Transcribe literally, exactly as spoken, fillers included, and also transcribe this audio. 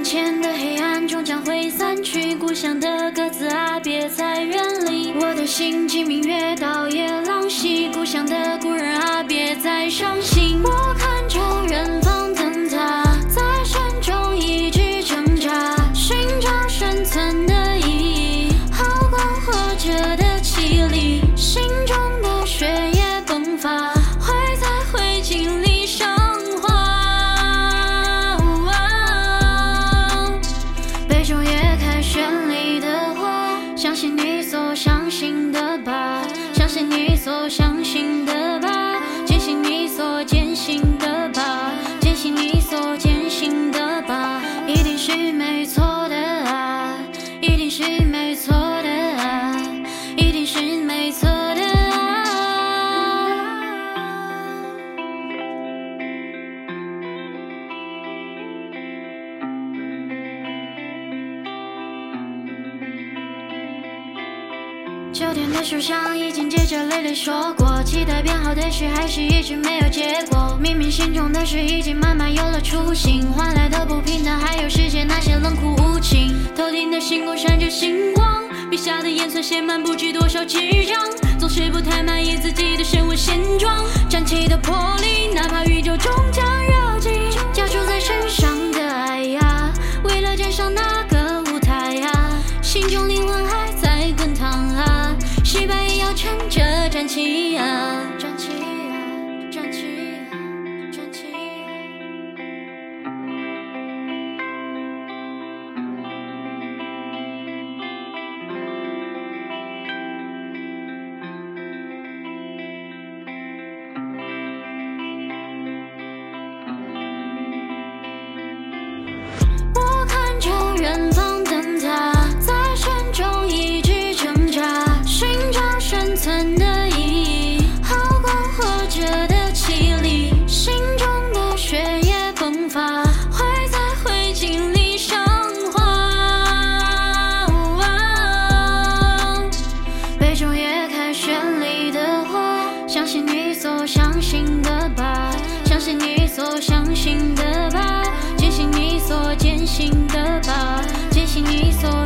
前的黑暗终将会散去，故乡的鸽子啊，别再远离。我的心鸡鸣月到夜郎西，故乡的故人啊，别再伤心。我看着远方灯塔，在山中一直挣扎，寻找生存的意义，好过活着的凄厉。心中的血液迸发，会在灰烬里升华。杯中也开绚丽的花，相信你所相信的吧，相信你所相信的吧，坚信你所坚信的吧，坚信你所坚信的吧，一定是没错的啊，一定是没错的啊，一定是没错的啊。秋天的树上已经结着累累说过，期待变好的事还是一直没有结果，明明心中的事已经慢慢有了雏形，换来的不平等还有世界那些冷酷无情。头顶的星空闪着星光，笔下的颜色写满不知多少纸张，总是不太满意自己的生活现状，站起的魄力，哪怕宇宙终将热尽，加注在身上的爱呀，为了站上那个舞台呀，心中灵魂还在滚烫啊，失败也要撑着站起啊，站起啊，站起啊，站起啊。我看着远方灯塔，在山中一直挣扎，寻找生存的意义，好过活着的凄厉。心中的血液迸发，会在灰烬里升华。杯中也开绚丽的花，相信你所相信的吧，相信你所相信的吧，坚信你所坚信的吧，坚信你所